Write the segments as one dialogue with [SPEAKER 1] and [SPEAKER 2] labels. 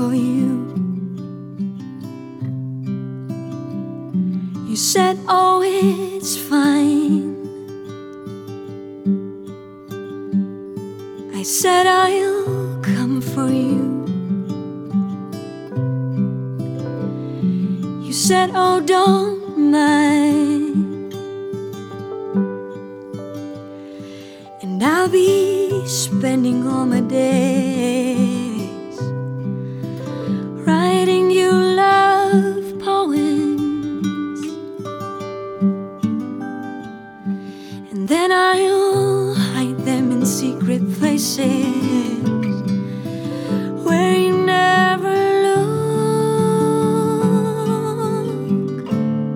[SPEAKER 1] for you. You said, oh, it's fine. I said, I'll come for you. You said, oh, don't mind, and I'll be spending all my days writing you love poems, and then I'll hide them in secret places where you never look.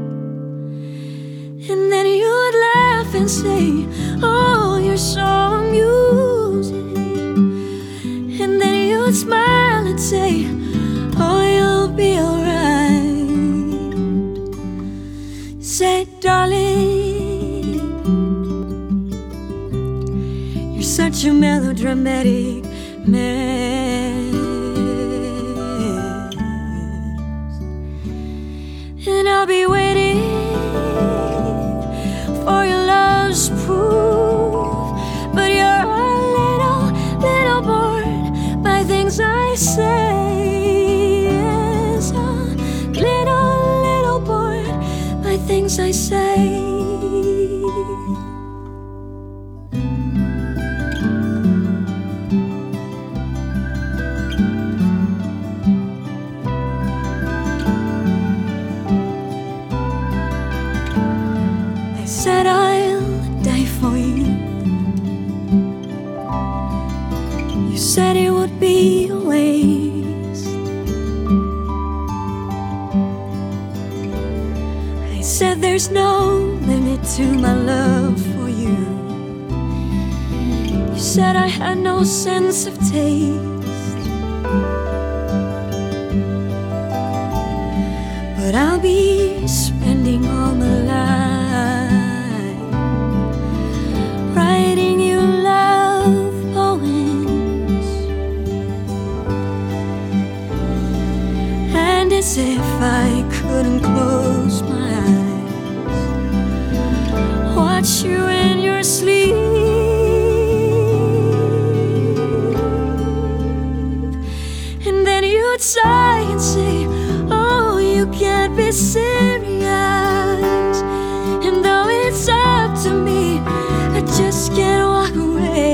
[SPEAKER 1] And then you would laugh and say, oh, you're so amusing. And then you would smile and say, oh, you'll be alright. Say, darling, you're such a melodramatic mess, and I'll be waiting for your love's proof. But you're a little bored by things I say. Yes, a little bored by things I say. I said I'll die for you. You said it would be a waste. I said there's no limit to my love for you. You said I had no sense of taste, but I'll be spending all my life writing you love poems, and as if I couldn't close my eyes, watch you in your sleep, and then you'd sigh and say, oh, you can't be serious. And though it's up to me, I just can't walk away.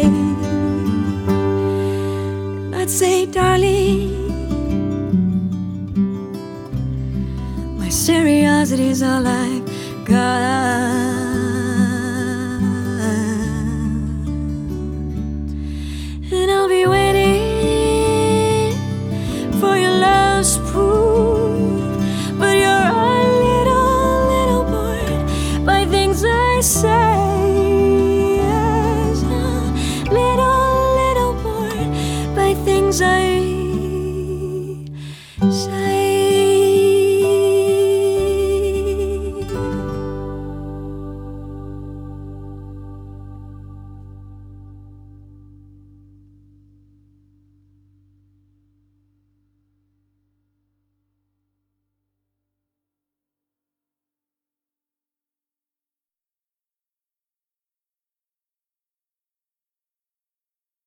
[SPEAKER 1] And I'd say, darling, my seriosity's all I've got. And I'll be waiting for your love's proof. But you're a little bored by things I say. Yes, a little bored by things I say.